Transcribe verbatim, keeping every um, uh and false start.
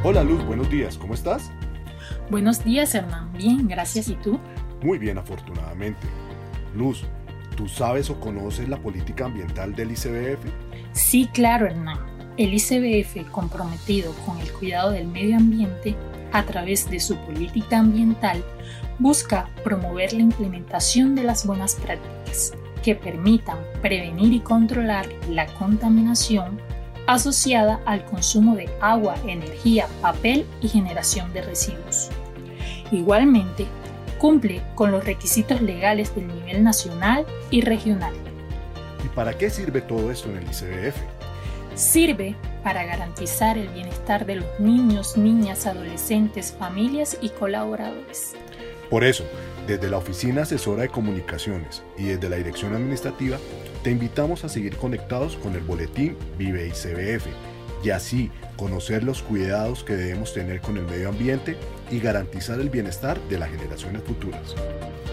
Hola Luz, buenos días, ¿cómo estás? Buenos días, Hernán. Bien, gracias. ¿Y tú? Muy bien, afortunadamente. Luz, ¿tú sabes o conoces la política ambiental del I C B F? Sí, claro, Hernán. El I C B F, comprometido con el cuidado del medio ambiente a través de su política ambiental, busca promover la implementación de las buenas prácticas que permitan prevenir y controlar la contaminación asociada al consumo de agua, energía, papel y generación de residuos. Igualmente, cumple con los requisitos legales del nivel nacional y regional. ¿Y para qué sirve todo esto en el I C B F? Sirve para garantizar el bienestar de los niños, niñas, adolescentes, familias y colaboradores. Por eso, desde la Oficina Asesora de Comunicaciones y desde la Dirección Administrativa, te invitamos a seguir conectados con el boletín Vive I C B F y así conocer los cuidados que debemos tener con el medio ambiente y garantizar el bienestar de las generaciones futuras.